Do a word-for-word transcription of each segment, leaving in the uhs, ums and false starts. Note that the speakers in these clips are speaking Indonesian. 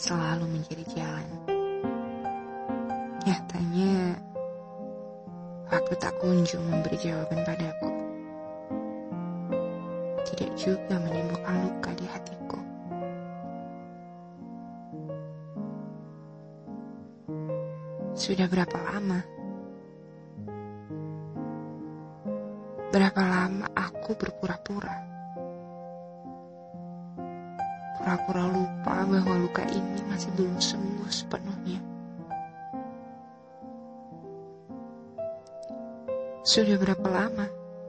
selalu menjadi jalan. Nyatanya, waktu tak kunjung memberi jawaban padaku. Tidak juga menimbulkan luka di hatiku. Sudah berapa lama? Berapa lama aku berpura-pura? Pura-pura lupa bahwa luka ini masih belum sembuh sepenuhnya. Sudah berapa lama?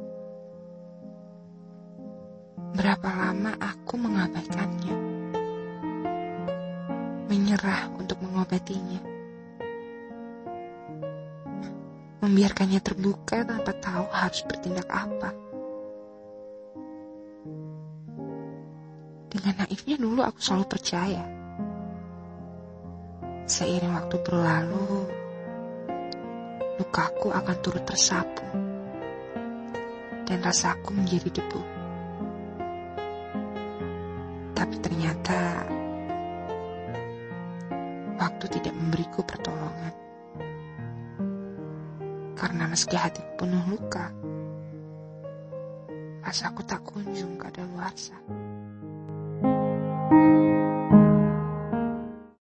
Berapa lama aku mengabaikannya? Menyerah untuk mengobatinya. Membiarkannya terbuka tanpa tahu harus bertindak apa. Dengan naifnya dulu aku selalu percaya. Seiring waktu berlalu, lukaku akan turut tersapu dan rasaku menjadi debu. Tapi ternyata waktu tidak memberiku pertolongan. Karena meski hatiku penuh luka, rasaku tak kunjung kadaluarsa.